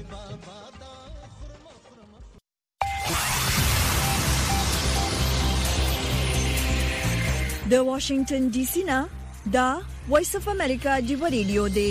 د واشنگټن ډي سي نه دا وایس اف امریکا دی ریډیو دی.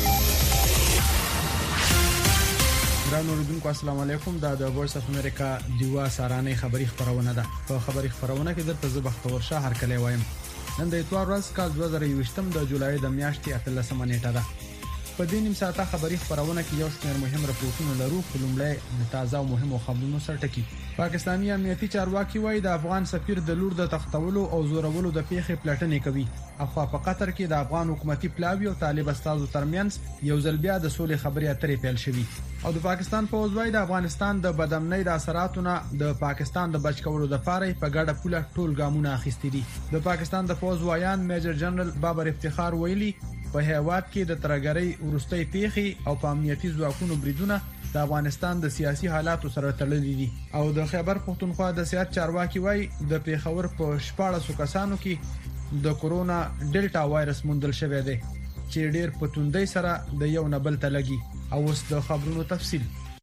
ګران اوریدونکو السلام علیکم. دا د وایس اف امریکا دیوا سارانه خبری خبرونه ده. په خبری خبرونه کې درته زه بختور شاه هر کله وایم. نن د اتوار ورځ کال 2020 د جولای د میاشتې 13 نیټه ده. په دې نیم ساعته خبری خبرونه کې یو شمېر مهم راپورټونه لرو. خلمړی د تازه او مهمو خبرونو سره ټکی. پاکستاني امنیتي چارواکي وایي د افغان سفیر د لور د تختولو او زورولو د پیښې پلټنې کوي. اخوا په قطر کې د افغان حکومتي پلاوی او طالب استازو ترمنځ یو ځل بیا د سولې خبرې اترې پیل شوې. او د پاکستان فوج وایي د افغانستان د بدامنۍ د اثراتونو د پاکستان د بچ کولو لپاره په ګډه پوله ټول ګامونه اخیستي دي. د پاکستان د فوج وایان میجر جنرال بابر افتخار ویلي په هیواد کې د ترګرۍ ورستۍ پیښې او په امنیتي ځواکونو بریدونه د افغانستان د سیاسي حالاتو سره تړلي دي. او د خیبر پښتونخوا د سیاست چارواکي وایي د پیښور په 14 کسانو کې د کورونا ډیلټا وایرس موندل شوی دی چې ډیر په توندۍ سره د یو نه بل ته لګي. او اوس د خبرونو تفصیل.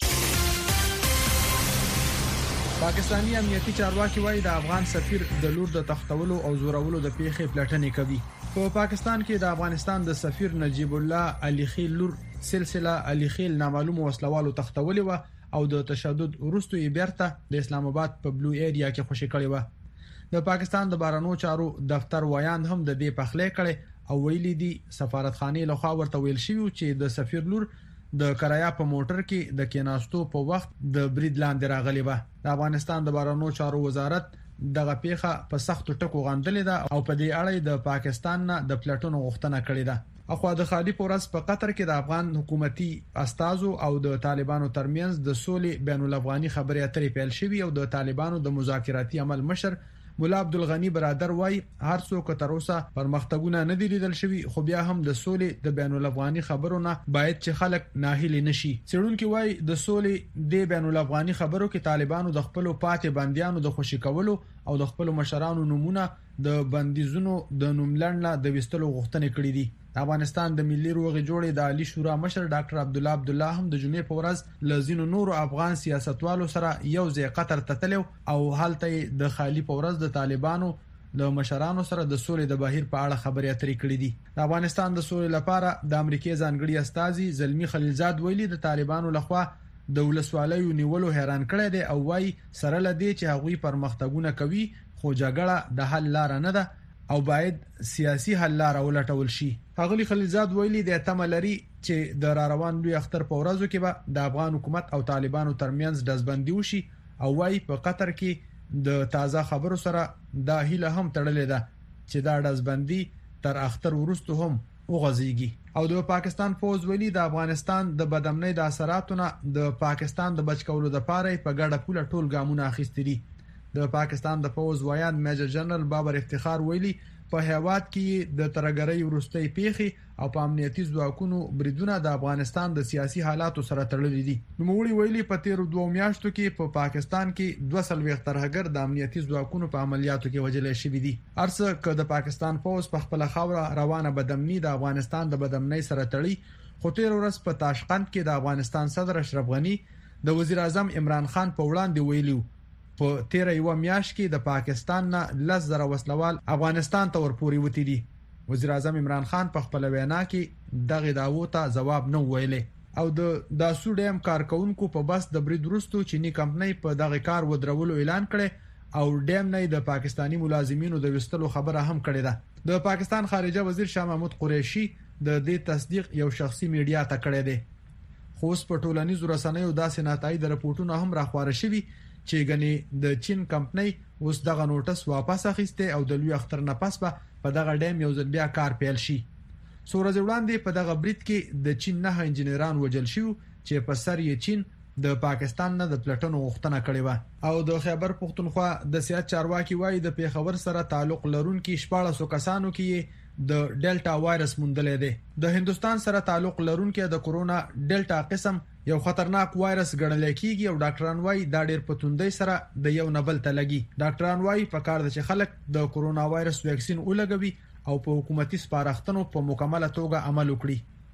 پاکستاني امنیتي چارواکي وایي د افغان سفیر د لور د تختولو او زورولو د پیښې پلټنې کوي. په پاکستان کې د افغانستان د سفیر نجیب الله علي خیل لور سلسله علي خیل نامعلوم وسلوالو تختولې و او د تشدد وروسته یې بیرته د اسلام آباد په بلو ایریا کې خوشی کړې و. د پاکستان د بهرنیو چارو دفتر وایان هم د دې پخلې کړي او ویلي دي سفارتخانه له خوا ورته ویل شوی چې د سفیر لور د کرایا په موټر کې د کیناستو په وخت د برید لاندې راغلی و. د افغانستان د بهرنیو چارو وزارت دغه پیښه په سختو ټکو غندلې ده او په دې اړه د پاکستان نه د پلاتونو غوښتنه کړې ده. اخو د خالي پورس په قطر کې د افغان حکومتي استازو او د طالبانو ترمنځ د سولې بین الافغاني خبرې اترې پیل شوې او د طالبانو د مذاکراتي عمل مشر مولا عبدالغنی برادر وای هر څوک تر اوسه پرمختګونه نه دي لیدل شوی خو بیا هم د سولې د بین الافغاني خبرونه باید چې خلک ناهیلي نشي. څېړونکو وای د سولې د بین الافغاني خبرو کې طالبانو د خپل پاتې بنديانو د خوشی کولو او د خپل مشرانو نمونه د بندیزونو د نوملړ د وستلو غوښتنې کړې دي. افغانستان د ملي روغې جوړې د عالی شورا مشر ډاکټر عبدالله هم د جمعې په ورځ لزینو نورو افغان سیاستوالو سره یو ځای قطر ته تلو او حالته د خالی په ورځ د طالبانو د مشرانو سره د سولې د بهیر په اړه خبرې اترې کړې دي. د افغانستان د سولې لپاره د امریکای ځانګړي استازي زلمی خلیلزاد ویلي د طالبانو لخوا د ولسوالیو نیولو حیران کړی دی او وايي سره لدی چې هغوی پرمختګونه کوي خو جګړه د حل لار نه ده او باید سیاسي حل لار ولټول شي. غلی خلیلزاد ویلي د تملري چې د روان لوی اختر په ورځو کې به د افغان حکومت او طالبانو ترمنځ دزبندي وشي او وايي په قطر کې د تازه خبرو سره دا هیله هم تړلې ده چې دا دزبندي تر اختر وروسته هم وغځيږي. او د پاکستان فوج ویلي د افغانستان د بدامنۍ د اثراتونو د پاکستان د بچ کولو لپاره په ګډه پوله ټول ګامونه اخیستي دي. د پاکستان د فوج وایان میجر جنرال بابر افتخار ویلي په هیواد کې د ترګرۍ ورستۍ پیښې او په امنیتي ځواکونو بریدونه د افغانستان د سیاسي حالاتو سره تړلي دي. نوموړي ویلي په تیر 2 میاشتو کې په پاکستان کې 200 ترهګر د امنیتي ځواکونو په عملیاتو کې وژل شوي دي. ارڅه ک د پاکستان فوج په خپل خاوره روانه بدامنۍ د افغانستان د بدامنۍ سره تړي خو تیر ورځ په تاشقند کې د افغانستان صدر اشرف غنی د وزیر اعظم عمران خان په وړاندې ویلي په 13 میاشت کې د پاکستان نه 10,000 وسلوال افغانستان ته ورپوري وتی دي. وزیر اعظم عمران خان په خپل وینا کې دغه داوو ته جواب نه ویلې او د داسو ډیم کارکونکو په بس د برید وروسته چینی کمپنۍ په دغه کار ودرولو اعلان کړي او ډیم نه د پاکستانی ملازمینو د وستلو خبره هم کړې ده. د پاکستان خارجه وزیر شاه محمود قریشي د دې تصدیق یو شخصي میډیا ته کړی دی. خو اوس په ټولنیزو رسنیو داسې ناتایید رپورټونه هم راخواره شوي چې غني د چین کمپنۍ اوس دغه نوټس واپس اخیسته او د لوی اختر نه پس په دغه ډیم یو ځل بیا کار پیل شي. سورج وړاندې په دغه برید کې د چین نه انجنیران وژل شو چې په سر یې چین د پاکستان نه د پلاتونو غوښتنه کړې و. او د خیبر پښتونخوا د سیاست چارواکي وایي د پیښور سره تعلق لرونکي 14 کسانو کې د ډیلټا وایرس موندلې ده. د هندستان سره تعلق لرونکي د کورونا ډیلټا قسم یو خطرناک وایرس ګڼل کېږي او ډاکټران وایي دا ډېر پتوندۍ سره د یو نبل ته لګي. ډاکټران وایي په کار د چې خلک د کورونا وایرس ویکسین ولګوي او په حکومتي سپارښتنو په مکمله توګه عمل وکړي.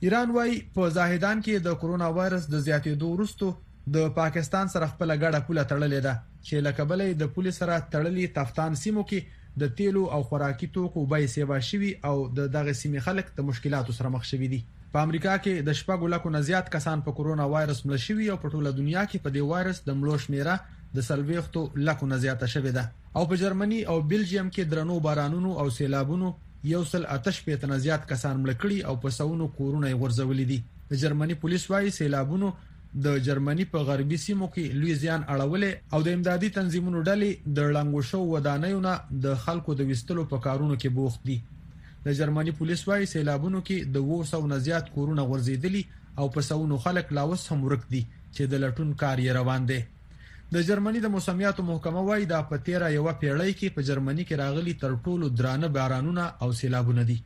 ایران وايي په زاهدان کې د کرونا وایرس د زیاتېدو وروسته د پاکستان سره خپل ګډه پوله تړلې ده چې لکه بلې د پولیس سره تړلې تفتان سیمو کې د تیلو او خوراکي توکو بیې سیوا شوي او دغه سیمې خلک د مشکلاتو سره مخ شوي دي. په امریکا کې د 6 لکو نه زیات کسان په کرونا وایرس مړ شوي او په ټوله دنیا کې په دې وایرس د مړو شمیره د 40 لکو نه زیاته شوې ده. او په جرمني او بلجیم کې درنو بارانونو او سیلابونو 108 نه زیات کسان مړ کړي او په سونو کورونه غورځولې دي. د جرمني پولیس وايي سیلابونو د جرمني په غربي سیمو کې لوی زیان اړولې او د امدادي تنظیمونو ډلې د لنګو شو ودانیو نه د خلکو د وستلو په کارونو کې بوخت دي. د جرمني پولیس وايي سیلابونو کې د 200 نه زیات کورونه غورځېدلي او په سونو خلک لاوس هم ورک دي چې د لټون کار یې روان دی. د جرمني د موسمیاتو محکمه وايي دا په 13 یو پیړۍ کې په جرمني کې راغلي تر ټولو درانه بارانونه او سیلابونه دي.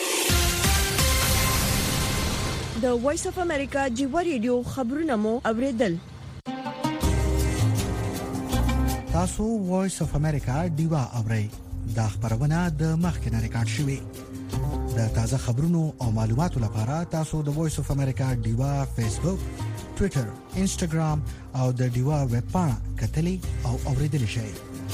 د وایس اف امریکا جیو ریډیو خبرونه مو اوریدل. تاسو وایس اف امریکا دیوا اورئ. دا خبرونه د مخکنه ریکارډ شوې. د تازه خبرونو او معلوماتو لپاره تاسو د وایس اف امریکا دیوا فیسبوک، ټوئیټر، انسټاګرام او د دیوا ویب پاڼه کتلې او اوریدل شئ.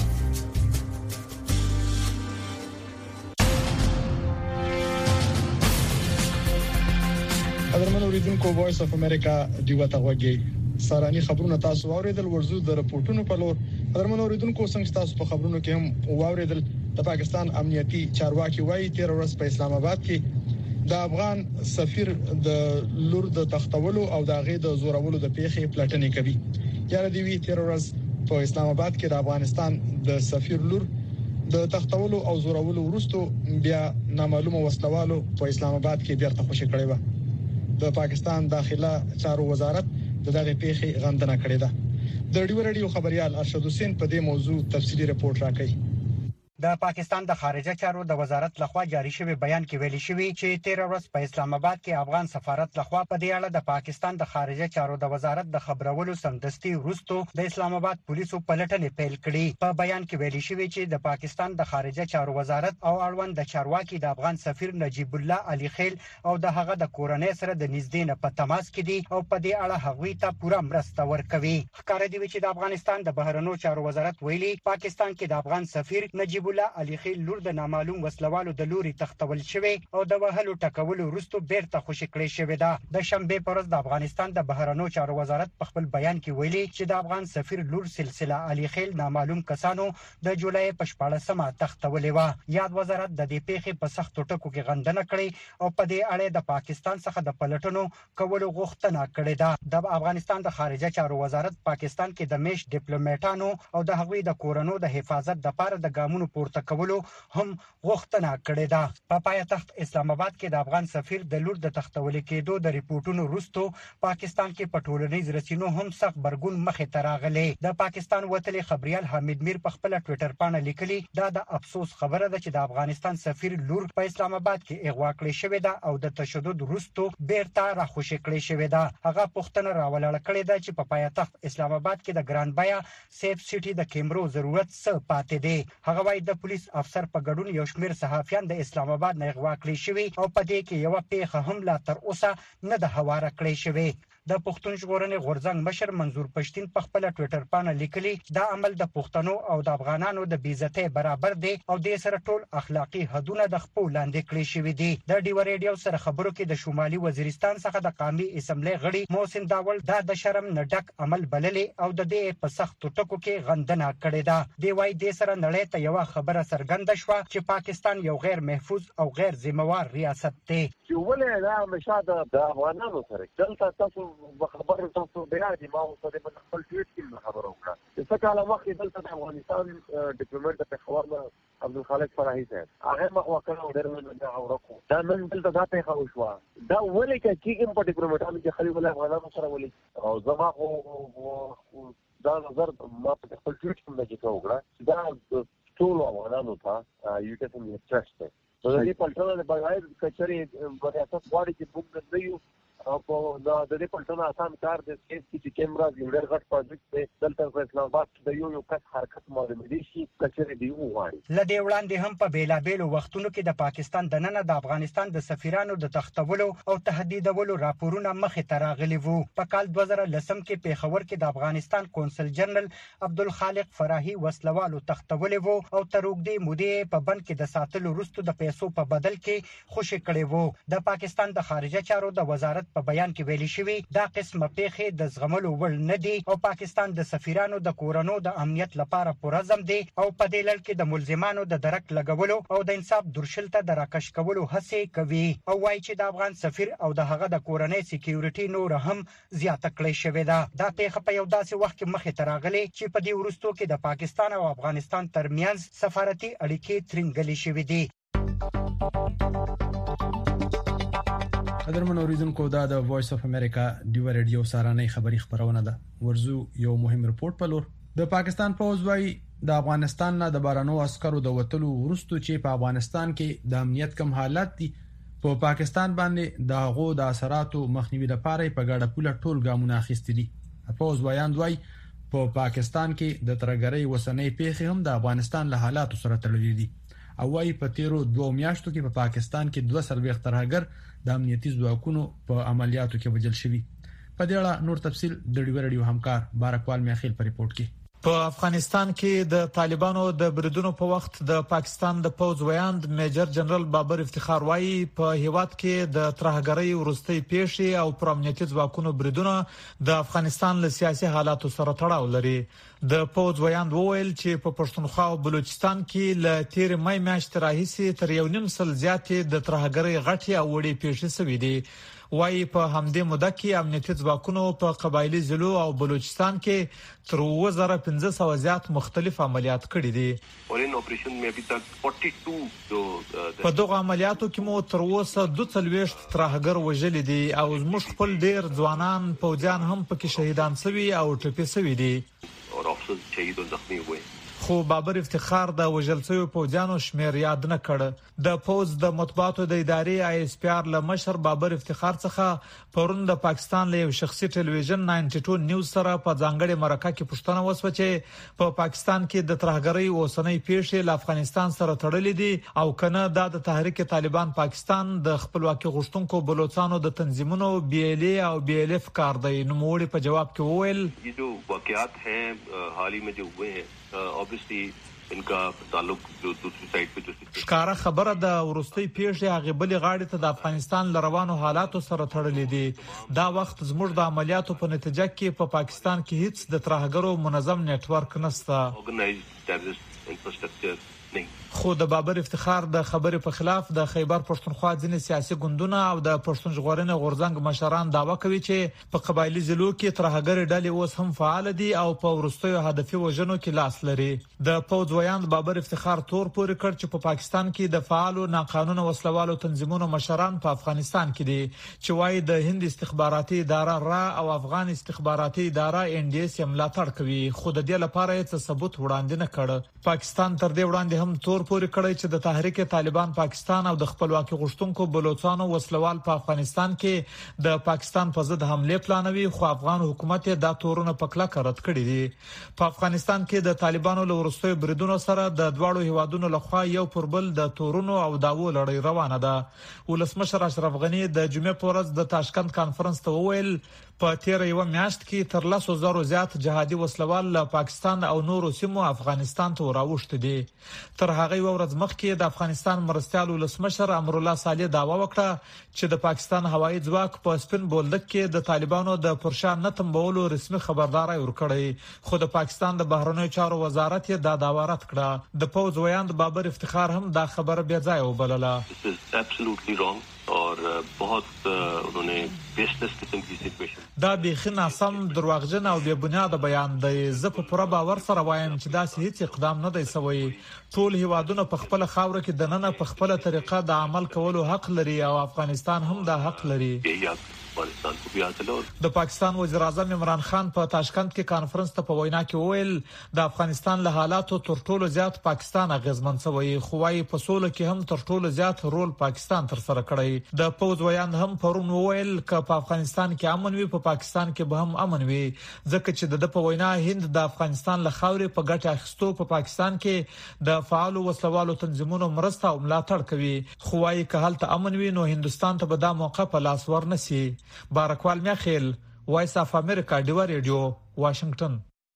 قدرمن اوریدونکو وایس اف امریکا دیوا ته وګورئ. سارانی خبرونه تاسو اوریدل ورزو د رپورټونو په لور. قدرمن اوریدونکو څنګه تاسو په خبرونو کې هم اوریدل د پاکستان امنیتي چارواکي وايي 13 ورځې په اسلام آباد کې د افغان سفیر د لور د تختولو او د غې د زورولو د پیښې پلټنې کوي. یاره دی وی 13 ورځې په اسلام آباد کې د افغانستان د سفیر لور د تختولو او زورولو وروسته بیا نامعلومه وسلوالو په اسلام آباد کې بیرته خوشی کړی و. د پاکستان داخله چارو وزارت دغه پیښې غندنه کړې ده. د ډیو رادیو خبريال ارشد حسین په دې موضوع تفصیلی رپورت راکړي. د پاکستان د خارجه چارو د وزارت لخوا جاری شوی بیان کې ویلي شوی چې 13 ورځې په اسلام آباد کې افغان سفارت لخوا په دې اړه د پاکستان د خارجه چارو د وزارت د خبرولو سمدستي وروسته د اسلام آباد پولیسو پلټنې پیل کړې. په بیان کې ویلي شوی چې د پاکستان د خارجه چارو وزارت او اړوند د چارواکي د افغان سفیر نجیب الله علي خیل او د هغه د کورنۍ سره د نږدې نه په تماس کې دي او په دې اړه هغوی ته پوره مرسته ورکوي. ښکاره دی چې د افغانستان د بهرنیو چارو وزارت ویلي پاکستان کې د افغان سفیر نجیب الله علي خیل لور د نامعلوم وسلوالو د لوري تختول شوی او د وهلو ټکولو وروسته بیرته خوشی کړی شوی ده. د شنبه پر ورځ د افغانستان د بهرنیو چارو وزارت په خپل بیان کې ویلي چې د افغان سفیر لور سلسله علي خیل نامعلوم کسانو د جولای په 14مه تختولې و. یاد وزارت د دې پیښې په سختو ټکو کې غندنه کړې او په دې اړه د پاکستان څخه د پلټنو کولو غوښتنه کړې ده. د افغانستان د خارجه چارو وزارت پاکستان کې د میش ډیپلوماټانو او د هغوی د کورونو د حفاظت لپاره د ګامونو پورته کولو هم غوښتنه کړې ده. په پایتخت اسلام آباد کې د افغان سفیر د لور د تختول کېدو د ریپورتونو وروسته پاکستان کې په ټولنیز رسنیو هم سخت برګون مخې ته راغلی. د پاکستان وتلي خبريال حمید میر په خپل ټوئیټر باندې لیکلي دا د افسوس خبره ده چې د افغانستان سفیر لور په اسلام آباد کې اغوا کړې شوې ده او د تشدد وروسته بیرته راخوشي کړې شوې ده. هغه پوښتنه راولړ کړې ده چې په پایتخت اسلام آباد کې د ګران بیا سیف سټي د کیمرو ضرورت څه پاتې دی. هغه وايي د پولیس افسر په ګډون یو شمېر صحافیان د اسلام آباد نه اغوا کړی شوی او په دې کې یو پیښه هم لا تر اوسه نه ده هواره کړی شوی. د پښتون ژغورنې غورځنګ مشر منظور پښتين په خپل ټوئیټر باندې لیکلي دا عمل د پښتنو او د افغانانو د بیزتۍ برابر دی او د سره ټول اخلاقی حدونه د خپل لاندې کړی شوی دي. د ډیو ریډیو سره خبرو کې د شمالي وزیرستان څخه د قومي اسمبلی غړي محسن داول دا د شرم نه ډک عمل بللې او د دې په سخت ټکو کې غندنه کړې ده. دی وايي د سره نړۍ ته یو خبره څرګنده شوه چې پاکستان یو غیر محفوظ او غیر ذمہوار ریاست دی. ولې دا مشاهده د افغانانو سره دلته تاسو خبر تاسو بیا دی ما اوسه د خپل ټویټ کې خبرو کړه چې څه کاله مخکې دلته د افغانستان ډیپلوماټ په خبر عبدالخالق فرحي صاحب هغه مخوکره ورنه دا اورکو دا نن دلته دا پیښه وشوه. دا ولې چې په ډیپلوماټانو کې خلیل الله افغانانو سره ولې او زما خو دا نظر ما په خپل ټویټ کې لګی وکړه دا ټول افغانانو ته یو څه نه ترسته. د دې پلټنه د بغیر کچري ریاست غواړي چې موږ نه یو او د دې پټونه آسان کار د سیسي کیمرا ډېر غټ پروجیکټ دی دلته په اسلام آباد کې د یو کس حرکت معلومه دي شي کچره دی وغواړي. لدې وړاندې هم په بیلابېلو وختونو کې د پاکستان دننه د افغانستان د سفیرانو د تختولو او تهدیدولو راپورونه مخې ته راغلي وو. په کال 2010 کې پیښور کې د افغانستان قونسل جنرال عبدالخالق فراهي وسلوالو تختولي وو او تر اوږدې مودې په بند کې د ساتلو وروسته د پیسو په بدل کې خوشي کړي وو. د پاکستان د خارجه چارو د وزارت په بیان کې ویلي شوی دا قسمه پیښې د زغملو وړ نه دي او پاکستان د سفیرانو د کورونو د امنیت لپاره پرځم دي او په دې لړ کې د ملزمانو د درک لګولو او د انصاف درشل ته د راکش کولو هڅې کوي او وايي چې د افغان سفیر او د هغه د کورنۍ سکیورټي نور هم زیاته کړې شوې ده. دا پیښه په یو داسې وخت کې مخې ته راغلي چې په دې وروستو کې د پاکستان او افغانستان ترمنځ سفارتي اړیکې ترنګلې شوې دي. قدرمن اوریدونکو دا د وایس اف امریکا ډیو ریډیو سارانه خبری خبرونه ده. ورزو یو مهم رپورت په لور د پاکستان پوز وايي د افغانستان نه د بارانو عسکرو د وټلو ورستو چې په افغانستان کې د امنیت کم حالت دي په پاکستان باندې د غو د اثراتو مخنیوي لپاره په ګډه پوله ټول ګامونه اخیستي دي. پوز وايي په پاکستان کې د ترګرۍ وسنۍ پیښې هم د افغانستان له حالاتو سره تړلې دي او وايي په تیرو 2 میاشتو کې په پاکستان کې 2 سربېخ ترهګر د امنیتي ځواکونو په عملیاتو کې وژل شوي. په دې اړه نور تفصيل د ډیو ریډیو همکار بارکوال میخیل په ریپورت کې. په افغانستان کې د طالبانو د بریدونو په وخت د پاکستان د پوز ویاند میجر جنرال بابر افتخار وايي په هیواد کې د ترهګرۍ ورستۍ پیښې او پر امنیتي ځواکونو بریدونه د افغانستان له سیاسي حالاتو سره تړاو لري. د پوز ویاند وویل چې په پښتونخوا او بلوچستان کې له تیر مې میاشتې راهیسې تر 1.5 سل زیاتې د ترهګرۍ غټي او وړي پیښې شوې دي. وايي په همدې موده کې امنیتي ځواکونو په قبایلی ضلعو او بلوچستان کې تر 2500 زیات مختلف عملیات کړي دي. په دغه عملیاتو کې مو تر اوسه 22 ترهګر وژل دي او زموږ خپل ډیر ځوانان پوځیان هم پکې شهیدان شوي او ټپي شوي دي. خو بابر افتخار د وژلڅو پوځیانو شمیر یاد نه کړ. د پوز د مطبوعاتو د ادارې آی اس پی آر له مشر بابر افتخار څخه پرون د پاکستان له یو شخصي ټلویزیون 92 نیوز سره په ځانګړي مرکه کې پوښتنه وسوه چې په پاکستان کې د ترهګرۍ اوسنۍ پیښې له افغانستان سره تړلې دي او کنه د تحریک طالبان پاکستان د خپلواکي غوښتونکو بلوچستانو د تنظیمونو بی ال ای او بی ال اف کار دی. نو موړي په جواب کې وویل ये जो वाकयात हैं हाल ही में जो हुए हैं obviously इनका ताल्लुक जो दूसरी साइड पे जो ښکارا خبره د ورستۍ پیښې هغه بلې غاړې ته د افغانستان لروانو حالاتو سره تړلې دي. دا وخت زموږ د عملیاتو په نتیجه کې په پاکستان کې هیڅ د ترهګرو منظم نتورک نشته. organized terrorist infrastructure नहीं. خو د بابر افتخار د خبرې په خلاف د خیبر پښتونخوا ځینې سیاسي ګوندونه او د پښتون ژغورنې غورځنګ مشران داوا کوي چې په قبایلی ضلعو کې ترهګر ډلې اوس هم فعال دي او په ورستیو هدفي وژنو کې لاس لري. د پوز ویاند بابر افتخار تور پورې کړ چې په پاکستان کې د فعالو ناقانونه وسلوالو تنظیمونو مشران په افغانستان کې دي چې وايي د هند استخباراتي اداره را او افغان استخباراتي اداره ان ډي اس ملاتړ کوي. خو د دې لپاره هیڅ ثبوت وړاندې نه کړ. پاکستان تر دې وړاندې هم تور پورې کړی چې د تحریک طالبان پاکستان او د خپلواکي غوښتونکو بلوچستانو وسلوال په افغانستان کې د پاکستان په ضد حمله پلانوي خو افغان حکومت دا تورونه په کلکه رد کړی دي. په افغانستان کې د طالبانو له ورستیو بریدونو سره د دواړو هیوادونو لخوا یو پر بل د تورونو او داوو لړۍ روانه ده. ولسمشر اشرف غنی د جمعې په ورځ د تاشکند کانفرنس ته وویل په تیر یو میاشت کې تر 100,000 زیات جهادي وسلوال له پاکستان او نورو سیمو افغانستان ته راوښت دي. تر هغه ورځ مخکې د افغانستان مرستيال ولسمشر امرالله صالح داوا وکړه چې د پاکستان هوایي ځواک په سپین بولدک کې د طالبانو د پرشان نتمبولو رسمي خبرداري ورکړی خو د پاکستان د بهرنیو چارو وزارت یې دا داوا رد کړه. د پوز ویاند بابر افتخار هم دا خبره بیا ځای وبلله. और बहुत उन्होंने बेस्टस किस्म की सिचुएशन دا بیخي ناسم دروغجن او بے بنیاد بیان دی. زه په پوره باور سره وایم چې دا هیڅ اقدام نه دی شوی. ټول هیوادونه په خپل خاور کې د نن په خپل طریقه د عمل کولو حق لري او افغانستان هم دا حق لري. افغانستان کو بھی حاصل ہے. د پاکستان وزیر اعظم عمران خان په تاشکند کې کانفرنس ته په وینا کې وویل د افغانستان له حالاتو تر ټولو زیات پاکستان اغیزمن شوی، خو وايي په سولو کې هم تر ټولو زیات رول پاکستان تر سره کړی. د پوز ویان هم پرون وویل ک په افغانستان کې امن وي، په پاکستان کې به هم امن وي، ځکه چې د په وینا هند د افغانستان له خاورې په ګټه اخیستو په پاکستان کې د فعالو وسلوالو تنظیمونو مرسته او ملاتړ کوي. خو وايي ک هلته امن وي نو هندستان ته به دا موقع په لاس ورنسي. بارکوال میاخیل، وایس اف امریکا، ډیوا ریډیو، واشنگټن.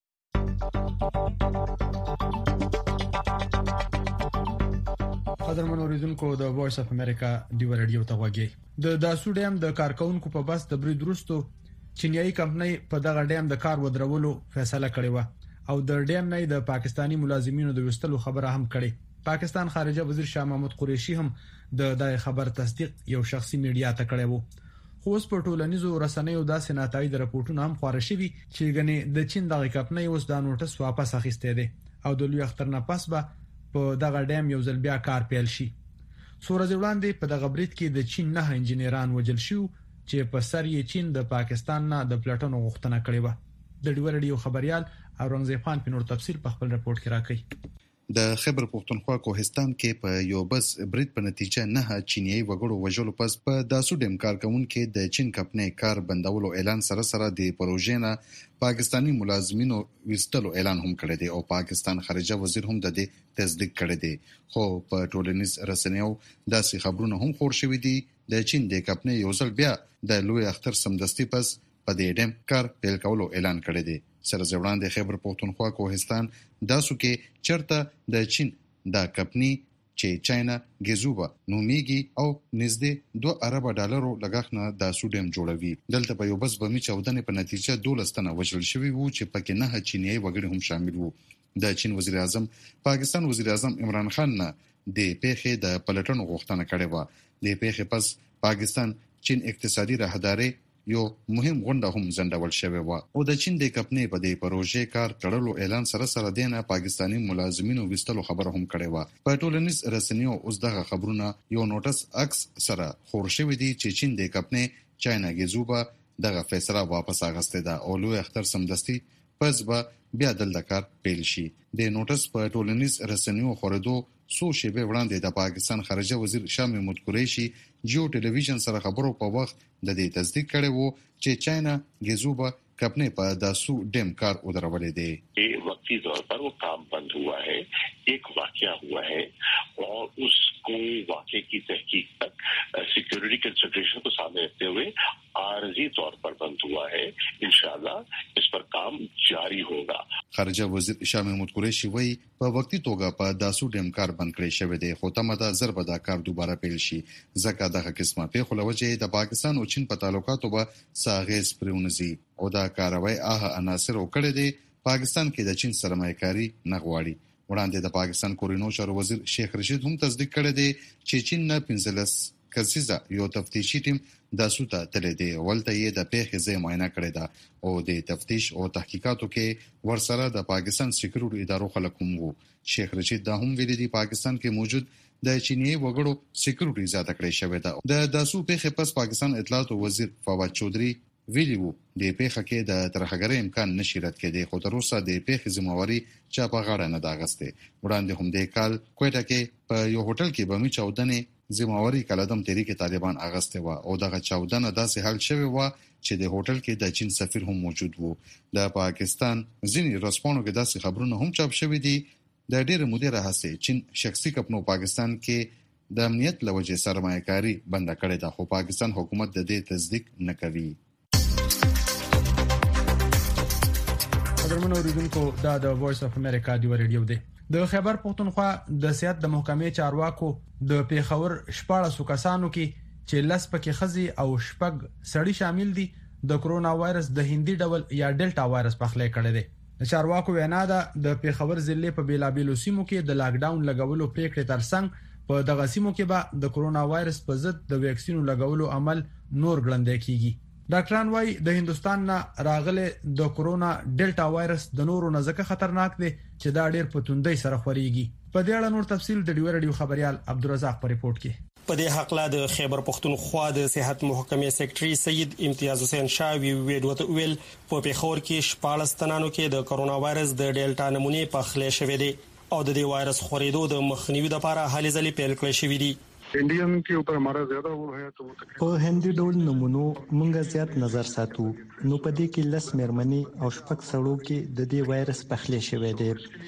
قدرمن اوریدونکو د وایس اف امریکا ډیوا ریډیو ته وګورئ. د داسو ډیم د کارکونکو په بس د برید وروسته چینایي کمپنۍ په دغه ډیم د کار ودرولو فیصله کړې و او د ډیم نه د پاکستانی ملازمینو د وستلو خبره هم کړې. پاکستان خارجه وزیر شاه محمود قریشي هم د خبر تصدیق یو شخصي میډیا ته کړی و. خو اوس په ټولنیزو رسنیو داسې ناتایید راپورټونه هم خبره شوي چې غني د چین دغه کمپنۍ اوس د نوټس واپس اخیسته دي او د لوی اختر نه پس به په دغه ډیم یو ځل بیا کار پیل شي. سورج وړاندې په دغه برید کې د چین 9 انجنیران وژل شو چې په سر یې چین د پاکستان نه د پلاتونو غوښتنه کړې و. د ډیور ډیو خبريال اورنګزیب خان په نور تفصیل په خپل رپورت کې راکړي. د خیبر پختونخوا کوهستان کې په یو بس برید په نتیجه 9 چینیایي وګړو وژلو پس په داسو ډیم کارکونکو د چین کمپنۍ کار بندولو اعلان سره د پروژې نه پاکستانی ملازمینو وستلو اعلان هم کړی دی او پاکستان خارجه وزیر هم د دې تصدیق کړی دی. خو په ټولنیز رسنیو داسې خبرونه هم خور شوي دي د چین د کمپنۍ یو ځل بیا د لوی اختر سمدستي پس په دې ډیم کار پیل کولو اعلان کړی دی. سرزوران د خیبر پختونخوا کوهستان داسو کې چرته د چین د کمپنۍ چې چاینا ګزوبا نومیږي او نږدې 2 ارب ډالرو لګښنه د سوډیم جوړوي. دلته په یو بس بمي چودنې په نتیجه 12 تنه وژل شوي وو چې پکې 9 چینیایي وګړي هم شامل وو. د چین وزیر اعظم پاکستان وزیر اعظم عمران خان نه د پیښې د پلټنو غوښتنه کړې و. د پیښې پس پاکستان چین اقتصادي راهداري یو مهم غونډه هم ځنډول شوې و او د چین د کمپنۍ په دې پروژې کار کړلو اعلان سره دینه پاکستانی ملازمینو وستلو خبره هم کړې و. په ټولنیز رسنیو اوس دغه خبرونه یو نوټس عکس سره خور شوې دي چې چین د کمپنۍ چاینا ګزوبا دغه فیصله واپس اغسته ده او لوی اختر سمدستي پس به بیا دلته کار پیل شي. د نوټس په ټولنیز رسنیو خوردو سو شیبه وړاندې د پاکستان خارجه وزیر شاه محمود قریشي جیو ټلویزیون سره خبرو په وخت د دې تصدیق کړی وو چې چاینا ګزوبا کمپنۍ په داسو ډیم کار ودرولې دی. یہ وقتی طور پر وہ کام بند ہوا ہے، ایک واقعہ ہوا ہے اور اس کو واقعے کی تحقیق تک سیکیورٹی کنسیڈریشن کو سامنے رکھتے ہوئے عارضی طور پر بند ہوا ہے. انشاءاللہ اس پر کام جاری ہوگا. خارجه وزیر شاه محمود قریشي وایي په وقتی توګه په داسو ډیم کار بند کړی شوی دی خو تمه ده ضرب دا کار دوباره پیل شي ځکه دغه قسمه په خلوجه د پاکستان او چین په تعلقاتو به ساغیز پرونزي او دا کاروي عناصر وکړي دي. پاکستان کې د چین سرمایه‌کاري نه غواړي. وړاندې د پاکستان کورینو چارو وزیر شیخ رشید هم تصدیق کړی دی چې چین نه 15 کسیزه یو تفتیشي ټیم داسو ته تللی دی. ولته یې د پیښې ځای معاینه کړی دا او د تفتیش او تحقیقاتو کې ورسره د پاکستان سکیورټي ادارو خلک هم وو. شیخ رشید دا هم ویلي دی پاکستان کې موجود د چینی وګړو سکیورټي زیاته کړی شوی دا. د داسو پیښې پس پاکستان اطلاعات وزیر فواد چودري ویلیو د پیښه کې د ترهګرۍ امکان نشي رد کېدی خو تر اوسه د پیښې ذمہواری چا په غاړه نه دا غسته. وړاندې هم د کال کوټه کې په یو هوټل کې بمي چودنې ذمہواری کلادم تحریک طالبان اغسته و او دغه چودنه داسې حل شوی و چې د هوټل کې د چین سفیر هم موجود وو. د پاکستان ځینې رسپانو کې داسې خبرونه هم چاپ شوي دي د ډېر مودې راهسه چین شخصي کمپنو پاکستان کې د امنیت لوجه سرمایه‌کاري بند کړې ده خو پاکستان حکومت د دې تصدیق نه کوي. قدرمنو اوریدونکو دا د وایس اف امریکا دی ریډیو دی. د خیبر پختونخوا د سیاست د محکمې چارواکو د پیښور 14 کسانو کې چې لس پکې خزي او شپږ سړي شامل دي د کرونا وایرس د هندي ډول یا ډیلټا وایرس په خله کړی دی. د چارواکو وینا ده د پیښور ضلع په بیلابیلو سیمو کې د لاک ډاون لګولو پریکړې ترڅنګ په دغه سیمو کې به د کرونا وایرس په ضد د ویکسینو لګولو عمل نور ګړندې کیږي. ډاکټران وايي د هندستان نه راغله د کرونا ډیلټا وایرس د نورو نه ځکه خطرناک دی چې دا ډېر په توندۍ سره خوريږي. په دې اړه نور تفصیل د ډیو ریډیو خبريال عبدالرزاق په ریپورت کې. په دې حق لا د خیبر پختونخوا د صحت محکمې سیکریټري سید امتیاز حسین شاه ویډیو ویل په پیښور کې 14 تنانو کې د کرونا وایرس د ډیلټا نمونه په خلې شوې دي او د دې وایرس خورېدو د مخنیوي لپاره هلې ځلې پیل کړې شوې دي. इंडियन के ऊपर हमारा ज्यादा वो है तो په هندي ډول نمونو مونږ زیات نظر ساتو نو په دې کې لس مېرمنې او شپږ سړو کې د دې وایرس پخلی شوی دی.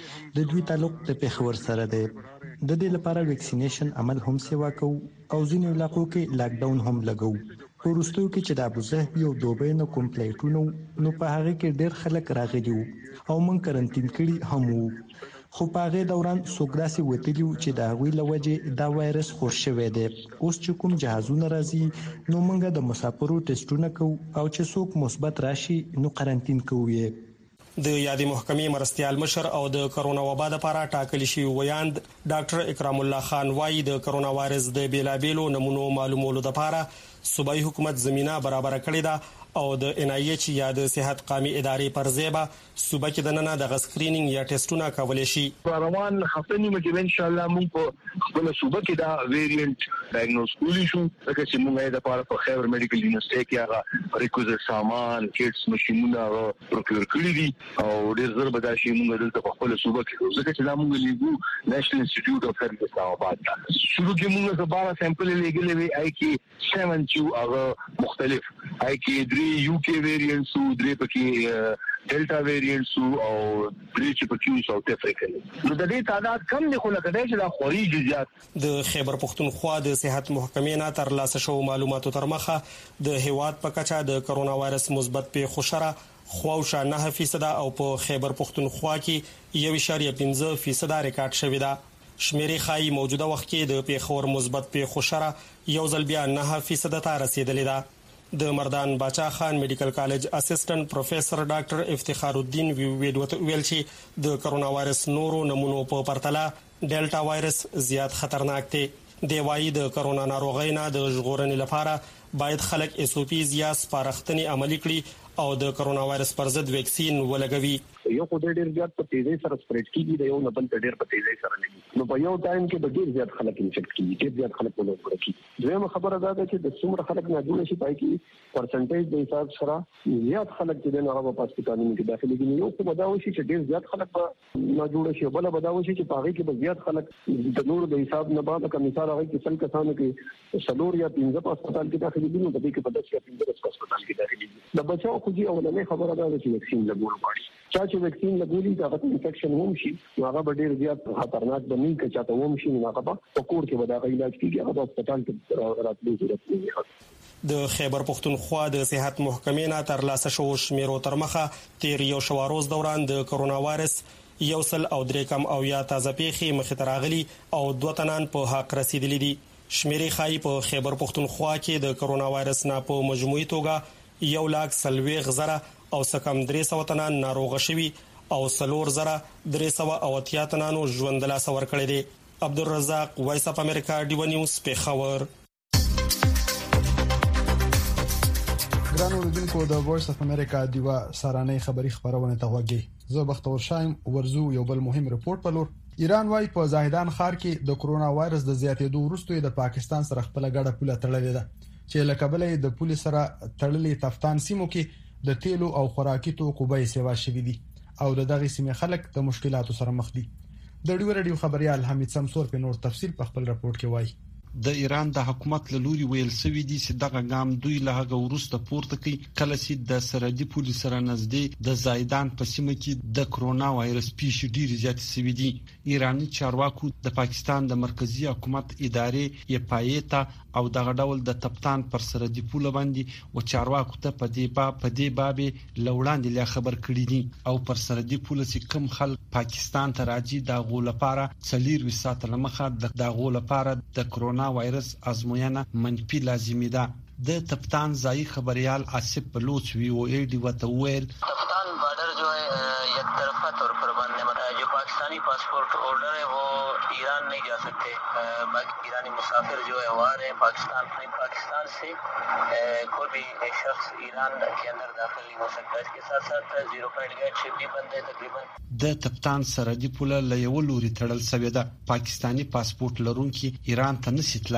د دوی تعلق د پیښور سره دی. د دې لپاره ویکسینیشن عمل هم سیوا کو او ځینې علاقو کې لاک ډاون هم لګو. په وروستیو کې چې د ابوظبي او دوبۍ نه کوم پلیټونو نو په هغه کې ډېر خلک راغلي او مونږ کرنټین کړي هم وو. خو په هغه دوران سوګداسي وتلیو چې د هغوی لوجه دا وایرس خور شوی دی. اوس چې کوم جهازونه راځي نو موږ د مسافرو ټیسټونه کوو او چې څوک مثبت راشي نو قرنټین کوو. د یادې محکمې مرستیال مشر او د کرونا وبا لپاره ټاکل شوی ویاند ډاکټر اکرام الله خان وايي د کرونا وایرس د بیلابېلو نمونو معلومولو لپاره صوبایي حکومت زمينه برابر کړې ده او د NIH یا د صحت قومي ادارې پر ځای صوبه کې د نن د سکرینینګ یا ټیسټونه کولای شي. روان هفته نیمه کې ان شاء الله موږ په خپل صوبه کې دا ویریانت ډایګنوز کولی شو لکه چې موږ یې د پاره په خیبر میډیکل یونیورسيټي کې هغه ریکوزر سامان کیټس ماشينونه پروکیور کړی دي او ډېر زر بداشي موږ دلته په خپل صوبه کې ځکه چې دا موږ لیګو نېشنل انسټیټیوټ اف هیلث اسلام آباد شروع کې موږ د 12 سیمپل لګلې وی آی کې 7 چې هغه مختلف آی کې 3 UK ویریانټس او 3 پکې ډیلټا ویریانټس او 3 چې پکې ساوث افریقا نو د دې تعداد کم نه خو لکه چې دا خوري زیات. د خیبر پختونخوا د صحت محکمې نه تر لاسه شو معلوماتو تر مخه د هیواد په کچه د کرونا وایرس مثبت په خوشره خواوشه 9% او په خیبر پختونخوا کې 1.15% ریکارډ شوی دی. شمیرې خای موجوده وخت کې د پیښور مثبت په خوشره یو ځل بیا 9% ته رسیدلې ده. د مردان باچا خان میډیکل کالج اسسټنټ پروفیسور ډاکټر افتخار الدین ویل چې د کرونا وایرس نورو نمونو په پرتله ډیلټا وایرس زیات خطرناک دی. دی وايي د کرونا ناروغۍ نه د ژغورنې لپاره باید خلک SOPs یا سپارښتنې عملي کړي او د کرونا وایرس پر ضد ویکسین ولګوي. یو خو ډېر زیات په تیزی سره سپریډ کیږي د یو نه بل ډېر په تیزی سره لګي نو په یو ټایم کې ډېر زیات خلک انفیکټ کیږي ډېر زیات خلک ولور کوي. دویمه خبره دا ده چې د څومره خلک نه جوړ شي پای کې پرسنټیج د حساب سره زیات خلک چې نه هغه په هسپتالونو کې داخلي دي یو څه بداوي شي چې ډېر زیات خلک نه جوړ شي بل بداوي شي چې پاره کې زیات خلک د نور د حساب نه بعد کوم مثال هغه کې څل کسانو کې سلور یا 15 په هسپتال کې داخلي دي نو د دې کې په 10 یا 15 په هسپتال کې داخلي دي. د بچو خو دي اولنې خبره ده چې ویکسین لګول غواړي چې ویکسین لګولي دا غته انفیکشن هم شي هغه ډېر زیات خطرناک بني که چاته هم شي هغه په کور کې ودا علاج کیږي هغه په هسپتال کې راتلو ضرورت نه. د خیبر پختونخوا د صحت محکمې نه تر لاسه شو شمیرو تر مخه تیر یو شواروز دوران د کرونا وایرس 1.3 تازه پیښې مخ ته راغلي او 2 تنان په حق رسیدلي دي. شمیرې خای په خیبر پختونخوا کې د کرونا وایرس نه په مجموعي توګه 1,40,000 او سکم 300 تنان ناروغ شوي او 4,380 تنانو ژوند لا سور کړی دی. عبدالرزاق وایس اف امریکا ډیو نیوز پیښور. ګرانو لیدونکو د وایس اف امریکا دیوا سارانه خبری خبرونه ته وګي. زه بختور شایم ورزو یو بل مهم رپورت پلور. ایران وايي په زاهدان ښار کې د کرونا وایرس د زیاتېدو وروسته د پاکستان سره خپل ګډه پوله تړلې ده چې لکبلې د پولیس سره تړلې تفتان سیمو کې د تیلو او خوراکي توکو بیې سیوا شوې دي او دغه سیمه خلک د مشکلاتو سره مخ دي. د ډیو رادیو خبريال حمید سمسور په نور تفصیل په خپل رپورت کې وایي. د ایران د حکومت له لوري ویل سوي دي چې دغه ګام دوی له هغه ورسته پورته کوي کله چې د سرحدي پولیس سره نږدې د زاهدان په سیمه کې د کرونا وایرس پیښې ډېرې زیاتې شوې دي. ایراني چارواکو د پاکستان د مرکزی حکومت ادارې یپایتا او دغه ډول د تپتان پر سرحدي پوله باندې او چارواکو ته په دې باب لوړاندې لا خبر کړی دي او پر سرحدي پوله چې کم خلک پاکستان ته راځي د غول لپاره 4 ساعت لمخه د غول لپاره د کرونا وایرس ازموینه منفي لازمي ده. د تپتان ځای خبريال آصف بلوچ VOA डी وتویل تپتان بارڈر جو ہے یک طرفہ طور پر بننے والا ہے. جو پاکستانی پاسپورٹ ہولڈر ہے وہ ایران نہیں جا سکتے. باقی ایرانی مسافر جو ہے وہ آ رہے ہیں پاکستان سے کوئی بھی شخص ایران کے اندر داخل نہیں ہو سکتا. اس کے ساتھ ساتھ 0 پوائنٹ گیٹ شپ بھی بند ہے تقریبا. د تپتان سرحدي پوله له یو لوري تړل شوې ده. پاکستانی پاسپورت لرونکي ایران ته نشي تللی.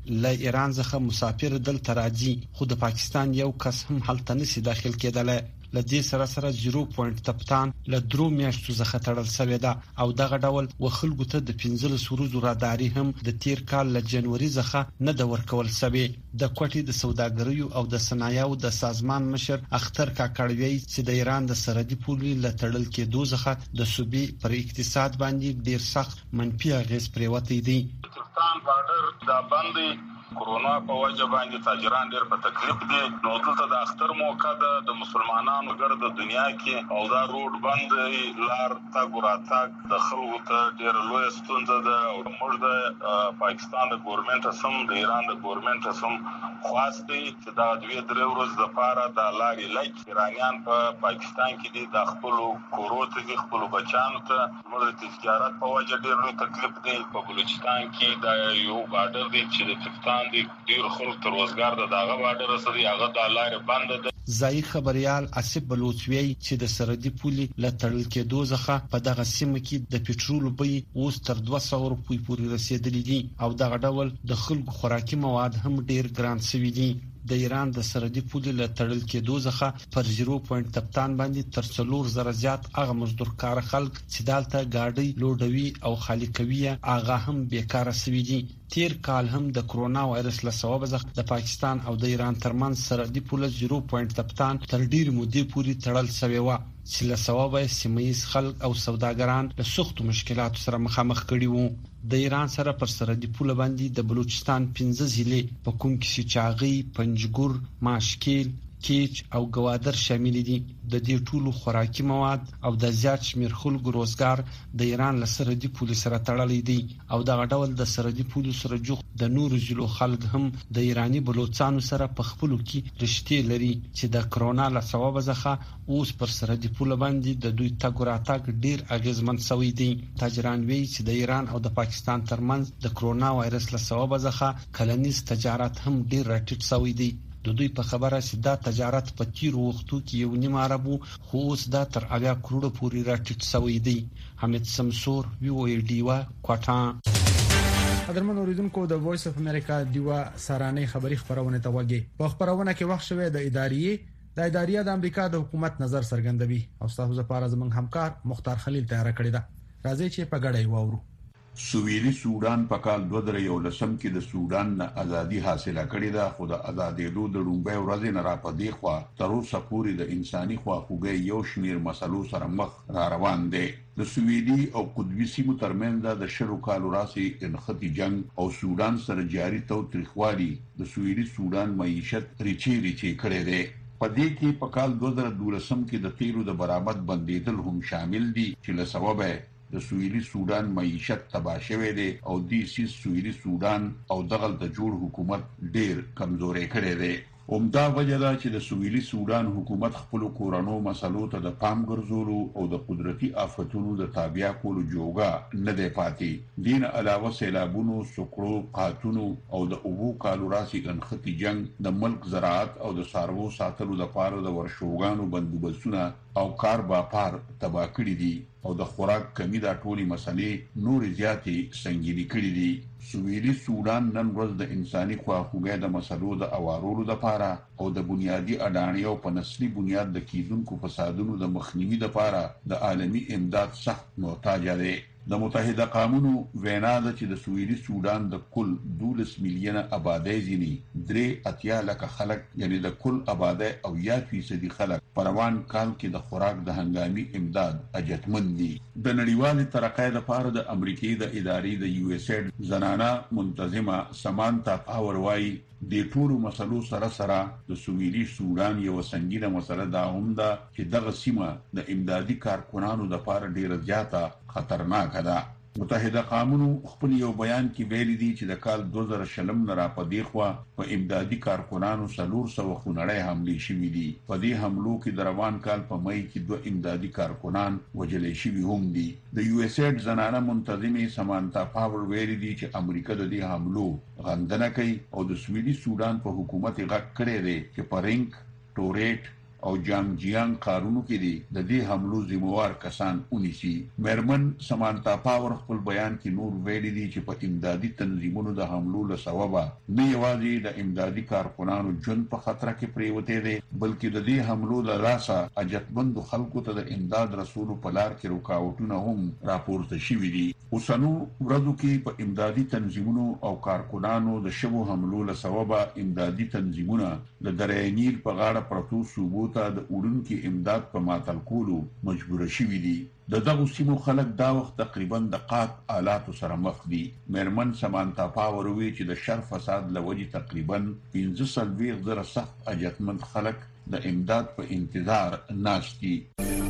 له ایران څخه مسافر دلته راځي خو د پاکستان یو کس هم هلته نشي داخل کېدلی. لدې سره 0 تپتان له 3 میاشتو څخه تړل شوی ده او دغه ډول وخلکو ته د 15 ورځو راداري هم د تیر کال له جنوري څخه نه د ورکول شوی. د کوټې د سوداګریو او د صنایعو د سازمان مشر اختر کاکړوي چې د ایران د سرحدي پولې له تړل کېدو څخه د صوبې پر اقتصاد باندې ډیر سخت منفي اغیز پریوتی دی. پاکستان بارډر دا باندې کورونا په وجه باندې تاجران ډېر په تکلیف دي. نو دلته د اختر موقع د مسلمانانو ګرد دنیا کې او دا روډ بند لار تا ګوراتاک د خلکو ته ډېر لوی ستونزه ده او موږ د پاکستان د ګورنمنت سم د ایران د ګورنمنت سم خواست دي چې دا 2-3 ورځې لپاره د لارې لګ ایرانیان په پاکستان کې دي د خپل کوروت دي خپل بچانو ته موږ د تجارت په وجه ډېر لوی تکلیف دي. په بلوچستان کې دا یو بارډر دی چې د پاکستان ډیر خلک تر روزګار د داغه بارډر سره هغه د لارې بند ده. ځای خبريال اسف بلوچوي چې د سرحدي پولې له تړل کېدو څخه په دغه سیمه کې د پېټرول بیې اوس تر 200 روپۍ پورې رسیدلې دي او دغه ډول د خلکو خوراکي مواد هم ډیر ګران شوي دي. د ایران د سرحدي پولې له تړل کېدو څخه پر 0 تپتان باندې تر 4 زیات هغه مزدورکار خلک چې دالته گاډي لوډوي او خالي کوي هغه هم بیکاره شوي دي. تیر کال هم د کرونا وایرس له سبب څخه د پاکستان او د ایران ترمنځ سرحدي پوله 0 تپتان تر ډیر مودې پورې تړل شوی و چې له سبب سیمه‌ییز خلک او سوداګران له سختو مشکلاتو سره مخامخ کړي وو. د ایران سره پر سرحدي پوله باندې د بلوچستان 15 ضلع په کوم کې چاغي، پنجګور، ماشکیل، کیچ او گوادر شامل دي. د دې ټولو خوراکي مواد او د زیات شمیر خلکو روزګار د ایران له سرحدي پولې سره تړلې دي او دغه ډول د سرحدي پولې سره جوخ د نورو ضلعو خلک هم د ایرانی بلوچستانو سره په خپلو کې رشتې لري چې د کرونا له سبب څخه اوس پر سرحدي پوله باندې د دوی تګ راتګ ډیر اغیزمن شوی دی. تاجران وایي چې د ایران او د پاکستان ترمنځ د کرونا وایرس له سبب څخه کلنیز تجارت هم ډیر راټیټ شوی دی. د دوی په خبره چې دا تجارت په تیرو وختو کې یو نیم عربو خو اوس دا تر 80 کروڑ پورې راټیټ شوی دی. حمید سمسور وی ډیوا کوټا. قدرمن اوریدونکو د وایس اف امریکا دیوا سارانه خبری خبرونه ته وګي. په خبرونه کې وخت شوه د اداریه د امریکا د حکومت نظر څرګندوي او تاسو لپاره زموږ همکار مختار خلیل تیار کړی دا. راځي چې په ګډه وورو. سویلي سودان په کال 2013 کې د سودان نه ازادي حاصله کړې ده خو د ازادېدو د لومړۍ ورځې نه را پدې خوا تر اوسه پورې د انساني خواخوږۍ یو شمېر مسلو سره مخ را روان دي. د سویلي او قطبي سیمو ترمنځ د شلو کالو راځي انختی جنگ او سودان سره جاري توتریخوالي د سویلي سودان معیشت ریچي کړي دي. په دې کې په کال 2012 کې د تیلو د برآمد بندیدل هم شامل دي چې له سببه د سویلي سودان معیشت تباہ شوه دي او د سویلي سودان او دغه د جوړ حکومت ډیر کمزوري کړي دي. اومدا وجه دا چې د سویلي سودان حکومت خپل کورونو مسلو ته د پام ګرځولو او د قدرتي آفتونو د تابع کولو جوګه نه دی پاتې. دین علاوه سیلابونو، سکړو، قحطونو او د اوبو کالو راسي انختی جنگ د ملک زراعت او د څاروو ساتلو لپاره د ورشوګانو بندوبستونه او کار باپار تباہ کړی دي او د خوراک کمی دا ټولي مسلې نور زیاتې سنگینی کړی دي. سویلي سودان نن ورځ د انساني خواخوږۍ د مسلو د اوارولو لپاره او د بنیادی اډانیو په نسلي بنیاد د کیدونکو فسادونو د مخنیوي لپاره د عالمي امداد سخت محتاج دی. د متحده قومونو وینا ده چې د سویلي سودان د کل 12 میلیونه آبادی ځینی 3 لک خلک یعنی د کل آبادی او 1% خلک پروان کال کې د خوراک د هنګامي امداد اجتمن دي. د نړیوال ترقۍ لپاره د امریکای د ادارې د یو اس ایډ زنانه منتظمه سمانتا پاور وايي د ټولو مسلو سره د سویلي سودان یو سنگینه مسله دا هم ده چې دغه سیمه د امدادي کارکونانو لپاره ډیره زیاته خطرناک ده. متحده قومونو خپل یو بیان کې ویلي دي چې د کال 2020 نه را پدې خوا په امدادي کارکونانو 400 خونړۍ حملې شوې دي. په دې حملو کې د روان کال په مئی کې 2 امدادي کارکونان وژل شوي هم دي. د یو اس ایډ زنانه منتظمه سمانتا پاور ویلي دي چې امریکا د دې حملو غندنه کوي او د سویلي سودان په حکومت غږ کړی دی چې پرنګ، ټوریټ او جانګجیان قانونو کې دي د دې حملو ذمہوار کسان ونیسي. مېرمن سمانتا پاور خپل بیان کې نور ویلي دي چې په امدادي تنظیمونو د حملو له سببه نه یوازې د امدادي کارکونانو ژوند په خطر کې پریوته دي بلکې د دې حملو له لاسه اجتمند خلکو ته د امداد رسولو په لار کې رکاوټونه هم راپورته شوي دي. اوسنو ورځو کې په امدادي تنظیمونو او کارکونانو د شبو حملو له سببه امدادي تنظیمونه د دریای نیل په غاړه پروتو صوبو ته د وړونکو امداد په معطل کولو مجبور شوي دي. د دغه سیمو خلک دا وخت تقریبا د قات آلاتو سره مخ دي. مېرمن سمانتا پاور وی چې د شر فساد لوجي تقریبا 15,000 سخت اجتمند خلک د امداد په انتظار ناشتي.